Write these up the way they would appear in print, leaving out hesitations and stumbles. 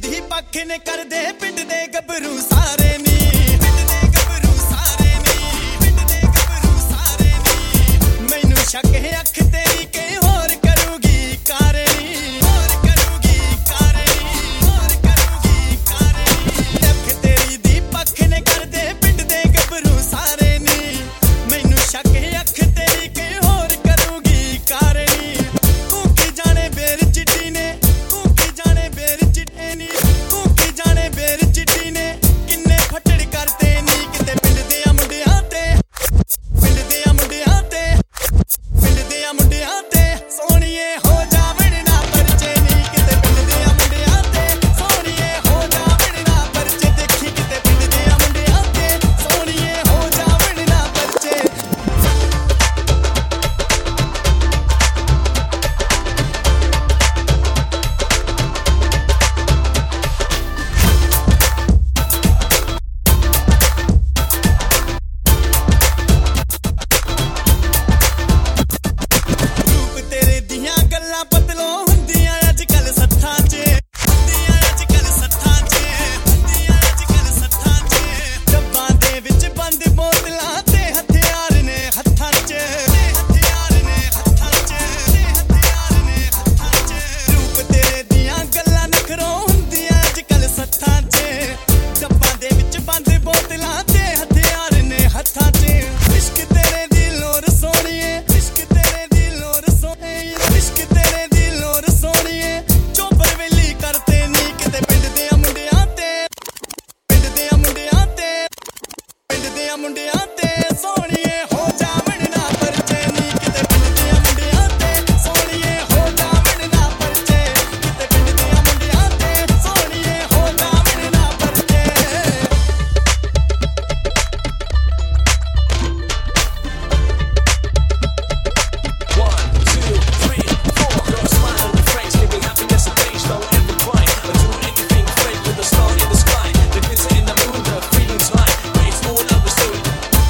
ਦੀ ਪੱਖ ਨੇ ਕਰਦੇ ਪਿੰਡ ਦੇ ਗੱਭਰੂ ਸਾਰੇ ਨੀ, ਪਿੰਡ ਦੇ ਗੱਭਰੂ ਸਾਰੇ ਨੀ, ਪਿੰਡ ਦੇ ਗੱਭਰੂ ਸਾਰੇ ਨੀ। ਮੈਨੂੰ ਸ਼ੱਕ ਹੈ ਅੱਖ ਤੇਰੀ ਕਿ ਹੋਰ ਕਰੂਗੀ ਕਾਰੇ ਨੀ, ਹੋਰ ਕਰੂਗੀ ਕਾਰੇ ਨੀ, ਹੋਰ ਕਰੂਗੀ ਕਾਰੇ ਨੀ। ਅੱਖ ਤੇਰੀ ਦੀ ਪੱਖ ਨੇ ਕਰਦੇ ਪਿੰਡ ਦੇ ਗੱਭਰੂ ਸਾਰੇ ਨੀ। ਮੈਨੂੰ ਸ਼ੱਕ ਹੈ ਅੱਖ ਤੇਰੀ ਕਿ ਹੋਰ ਕਰੂਗੀ ਕਾਰੇ ਨੀ। ਤੂੰ ਕੀ ਜਾਣੇ ਬੇਰ ਚਿੱਟੀ ਨੇ, ਤੂੰ ਕੀ ਜਾਣੇ ਬੇਰ ਚਿੱਟੇ ਨੀ, ਤੂੰ ਕੀ ਜਾਣੇ ਬੇਰ ਚਿੱਟੀ ਨੇ ਕਿੰਨੇ ਫੱਟੜ ਕਰਤੇ ਨੀ। ਕਿਤੇ ਪਿੰਡ ਦੇ ਆ ਮੁੰਡਿਆਂ ਤੇ, ਪਿੰਡ ਦੇ ਆ ਮੁੰਡਿਆਂ ਤੇ, ਪਿੰਡ ਦੇ ਆ ਮੁੰਡਿਆਂ ਤੇ ਸੋਹਣੀਏ ਹੋ ਜਾਵਣ ਨਾ ਪਰਚੇ ਨੀ। ਕਿਤੇ ਪਿੰਡ ਦੇ ਆ ਮੁੰਡਿਆਂ ਤੇ ਸੋਹਣੀਏ ਹੋ ਜਾਵਣ ਨਾ ਪਰਚੇ। ਦੇਖੀ ਕਿਤੇ ਪਿੰਡ ਦੇ ਆ ਮੁੰਡਿਆਂ ਤੇ ਸੋਹਣੀਏ ਹੋ ਜਾਵਣ ਨਾ ਪਰਚੇ। ਰੂਪ ਤੇਰੇ ਦੀਆਂ ਗੱਲਾਂ ਪਤਲੋਂ ਹੁੰਦੀਆਂ ਅੱਜ ਕੱਲ ਸੱਥਾਂ 'ਚ, ਹੁੰਦੀਆਂ ਅੱਜ ਕੱਲ ਸੱਥਾਂ 'ਚ, ਹੁੰਦੀਆਂ ਅੱਜ ਕੱਲ ਸੱਥਾਂ 'ਚ। ਡੱਬਾਂ ਦੇ ਵਿੱਚ ਬੰਦ ਬੋਤਲਾਂ ਤੇ ਹਥਿਆਰ ਨੇ ਹੱਥਾਂ 'ਚ, ਤੇ ਹਥਿਆਰ ਨੇ ਹੱਥਾਂ 'ਚ, ਤੇ ਹਥਿਆਰ ਨੇ ਹੱਥਾਂ 'ਚ। ਰੂਪ ਤੇਰੇ ਦੀਆਂ ਗੱਲਾਂ ਨਖਰੋਂ ਹੁੰਦੀਆਂ ਅੱਜ ਕੱਲ ਸੱਥਾਂ 'ਚ। ਡੱਬਾਂ ਦੇ ਵਿੱਚ ਬੰਦ ਬੋਤਲਾਂ ਤੇ ਹਥਿਆਰ ਨੇ ਹੱਥਾਂ 'ਚ। ਇਸ਼ਕ ਤੇਰੇ ਦੀ ਲੋਰ ਸੋਹਣੀਏ, ਇਸ਼ਕ ਤੇਰੇ ਦੀ ਲੋਰ ਸੋਹਣੀਏ, ਇਸ਼ਕ ਤੇਰੇ ਦੀ ਲੋਰ ਸੋਹਣੀਏ ਚੋਬਰ ਵੇਲੀ ਕਰਤੇ ਨੀ। ਕਿਤੇ ਪਿੰਡ ਦੇ ਆ ਮੁੰਡਿਆਂ ਤੇ, ਪਿੰਡ ਦੇ ਆ ਮੁੰਡਿਆਂ ਤੇ, ਪਿੰਡ ਦੇ ਆ ਮੁੰਡਿਆਂ ਤੇ ਸੋਹਣੀਏ ਹੋ ਜਾਵਣ ਨਾ ਪਰਚੇ ਨੀ। ਕਿਤੇ ਪਿੰਡ ਦੇ ਆ ਮੁੰਡਿਆਂ ਤੇ ਸੋਹਣੀਏ ਹੋ ਜਾਵਣ ਨਾ ਪਰਚੇ। ਕਿਤੇ ਪਿੰਡ ਦੇ ਆ ਮੁੰਡਿਆਂ ਤੇ ਸੋਹਣੀਏ ਹੋ ਜਾਵਣ ਨਾ ਪਰਚੇ। One, two, three, four. Girls smile on your face, giving happiness a taste. Don't ever cry or do anything fake with a star in the sky. The glitter in the moon, the feeling's high, but it's all understood.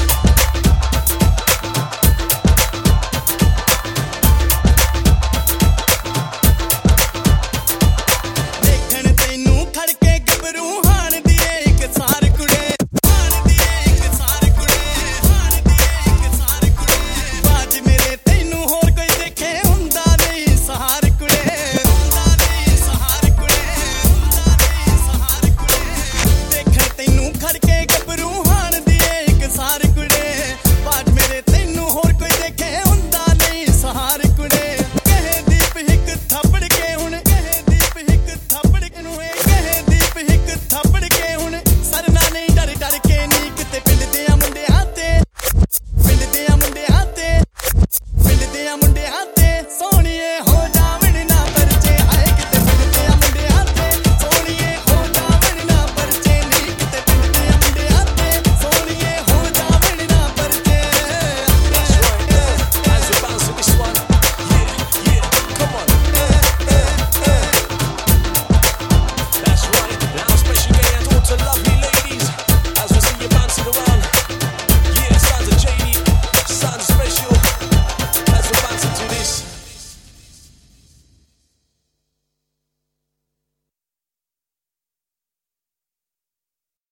ਦੇਖਣ ਤੈਨੂੰ ਖੜ ਕੇ ਗੱਭਰੂ ਹਾਣ ਦੀ ਏ ਇੱਕ ਸਾਰ ਕੁੜੇ, ਹਾਣ ਦੀ ਏ ਇੱਕ ਸਾਰ ਕੁੜੇ, ਹਾਣ ਦੀ ਏ ਇੱਕ ਸਾਰ ਕੁੜੇ। ਬਾਜ ਮੇਰੇ ਤੈਨੂੰ ਹੋਰ ਕੋਈ ਦੇਖੇ ਹੁੰਦਾ ਨਹੀਂ ਸਹਾਰ ਕੁੜੇ, ਹੁੰਦਾ ਨਹੀਂ ਸਹਾਰ ਕੁੜੇ, ਹੁੰਦਾ ਨਹੀਂ ਸਹਾਰ ਕੁੜੇ। ਦੇਖਣ ਤੈਨੂੰ ਖੜ ਕੇ ਗੱਭਰੂ ਹਾਣ ਦੀ ਏ ਇੱਕ ਸਾਰ ਕੁੜੇ। ਬਾਜ ਮੇਰੇ ਤੈਨੂੰ ਹੋਰ ਕੋਈ ਦੇਖੇ ਹੁੰਦਾ ਨਹੀਂ ਸਹਾਰ ਕੁੜੇ। ਕਹੇ ਦੀਪ ਹਿੱਕ ਥੱਪੜ ਕੇ ਹੁਣ, ਕਹੇ ਦੀਪ ਹਿੱਕ ਥੱਪੜ ਕੇ ਨੂੰ, ਕਹੇ ਦੀਪ ਹਿੱਕ ਥੱਪੜ